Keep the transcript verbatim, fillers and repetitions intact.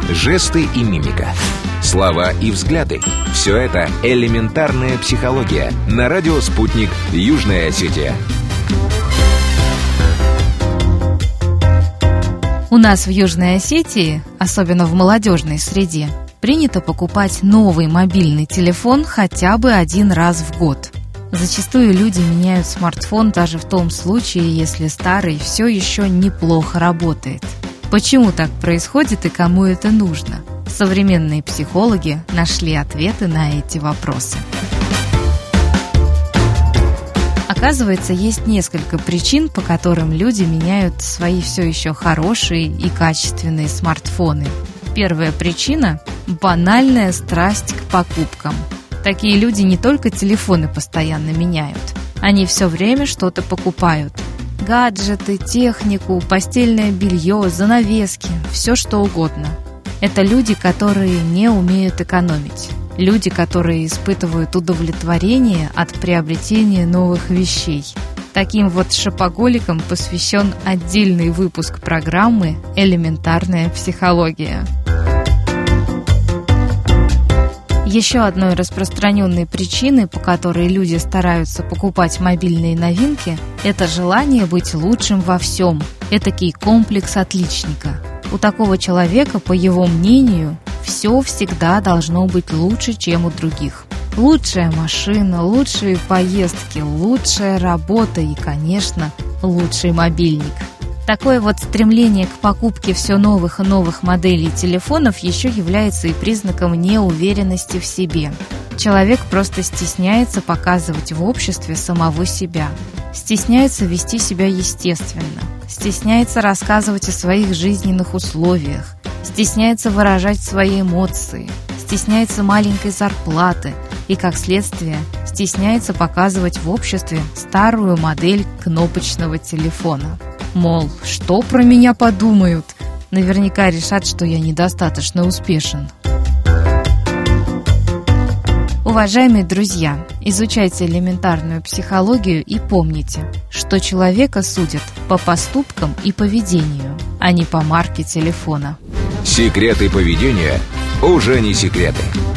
жесты и мимика, слова и взгляды. Все это элементарная психология. На радио «Спутник», Южная Осетия. У нас в Южной Осетии, особенно в молодежной среде, принято покупать новый мобильный телефон хотя бы один раз в год. Зачастую люди меняют смартфон даже в том случае, если старый все еще неплохо работает. Почему так происходит и кому это нужно? Современные психологи нашли ответы на эти вопросы. Оказывается, есть несколько причин, по которым люди меняют свои все еще хорошие и качественные смартфоны. Первая причина – банальная страсть к покупкам. Такие люди не только телефоны постоянно меняют, они все время что-то покупают. Гаджеты, технику, постельное белье, занавески, все что угодно. Это люди, которые не умеют экономить. Люди, которые испытывают удовлетворение от приобретения новых вещей. Таким вот шопоголикам посвящен отдельный выпуск программы «Элементарная психология». Еще одной распространенной причиной, по которой люди стараются покупать мобильные новинки, это желание быть лучшим во всем. Этакий комплекс отличника. У такого человека, по его мнению, все всегда должно быть лучше, чем у других. Лучшая машина, лучшие поездки, лучшая работа и, конечно, лучший мобильник. Такое вот стремление к покупке все новых и новых моделей телефонов еще является и признаком неуверенности в себе. Человек просто стесняется показывать в обществе самого себя, стесняется вести себя естественно, стесняется рассказывать о своих жизненных условиях, стесняется выражать свои эмоции, стесняется маленькой зарплаты и, как следствие, стесняется показывать в обществе старую модель кнопочного телефона. Мол, что про меня подумают? Наверняка решат, что я недостаточно успешен. Уважаемые друзья, изучайте элементарную психологию и помните, что человека судят по поступкам и поведению, а не по марке телефона. Секреты поведения уже не секреты.